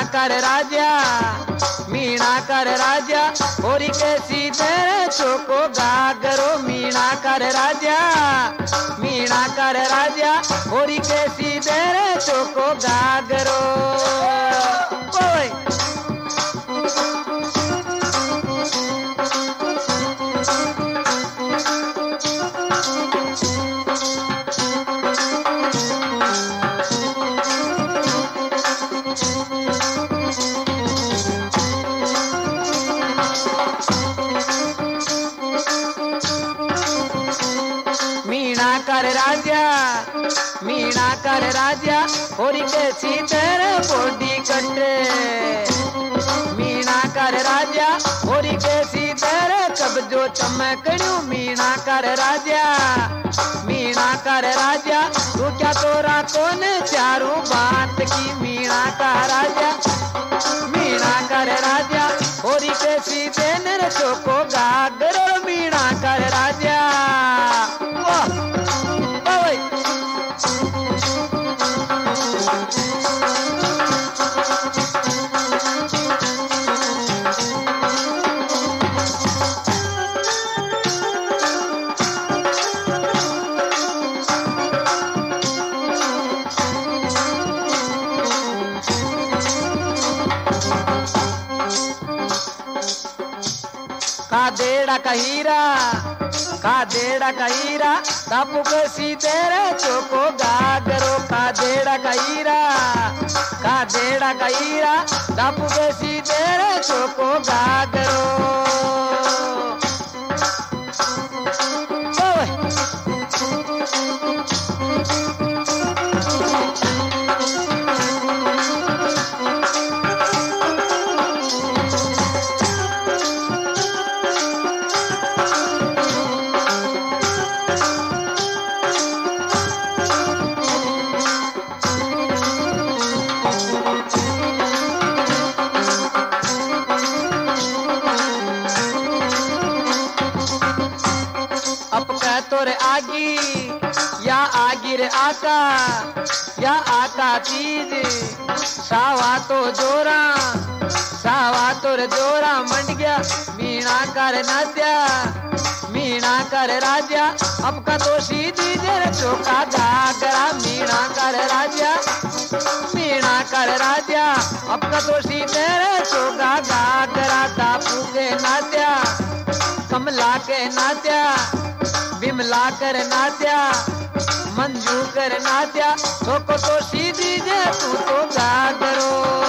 कर राजा, मीणा कर राजा, होरी कैसी तेरे चोको गागरो। मीणा कर राजा, मीणा कर राजा, होरी कैसी तेरे चोको गागरो। ओए कर राजा, मीणा कर राजा, होरी कैसी तेरे बॉडी कटे। मीणा कर राजा, होरी कैसी तेरे कब्जो चमकड़ू। मीणा कर राजा, मीणा कर राजा, तू क्या तोरा कौन चारों बात की। मीणा का राजा, मीणा कर राजा, होरी कैसी तेरे चोको गागरो। मीणा कर राजा, वाह का देड़ा का हीरा, का देड़ा का हीरा, तापू कैसी तेरे चोको गागरो। का देड़ा का हीरा, का देड़ा का हीरा, तापू कैसी तेरे चोको गागरो। तोरे आगी या आगी रे आका, या आका चीज सावा तो जोरा, सावा तो रे जोरा मंड गया। मीणा कर नात्या, मीणा कर राजा, अब का तो सीधी तेरे चोका गागरा। मीणा कर राजा, मीणा कर राजा, अब का तो सीधी तेरे चोका गागरा। दापू के नात्या, कमला के नात्या, बिमला कर नात्या, मंजू कर नात्या, थोको तो सीधी जे तू तो गागरो।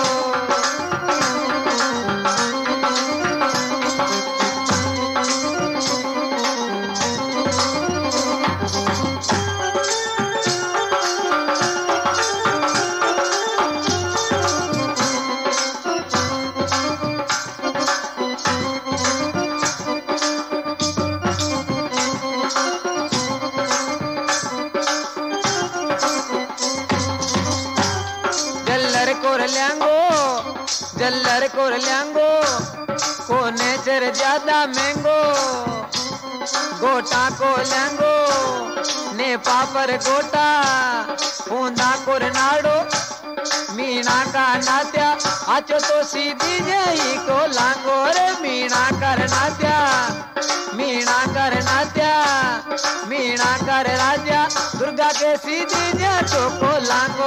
जल्लर कोर ल्यांगो, कोने चर ज्यादा महंगो। गोटा को ल्यांगो, ने पापर गोटा, ऊंधा कोर नाड़ो। मीणा का नात्या, आचो तो सीधी जई को लांगो रे। मीणा कर नात्या, मीणा कर नात्या, मीणा कर राजा, दुर्गा के सीधी जे चोको लांगो।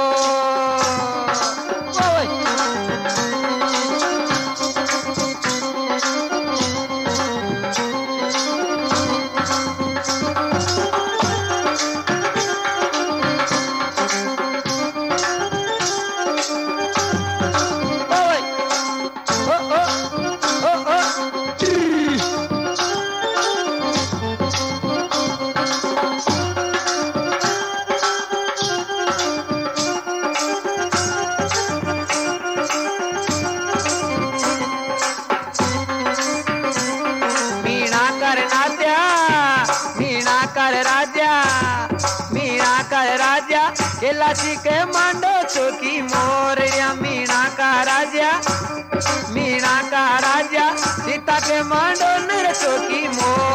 केलाची के मांडो चौकी मोरिया। मीणा का राजा, मीणा का राजा, सीता के मांडो नर चौकी मोर।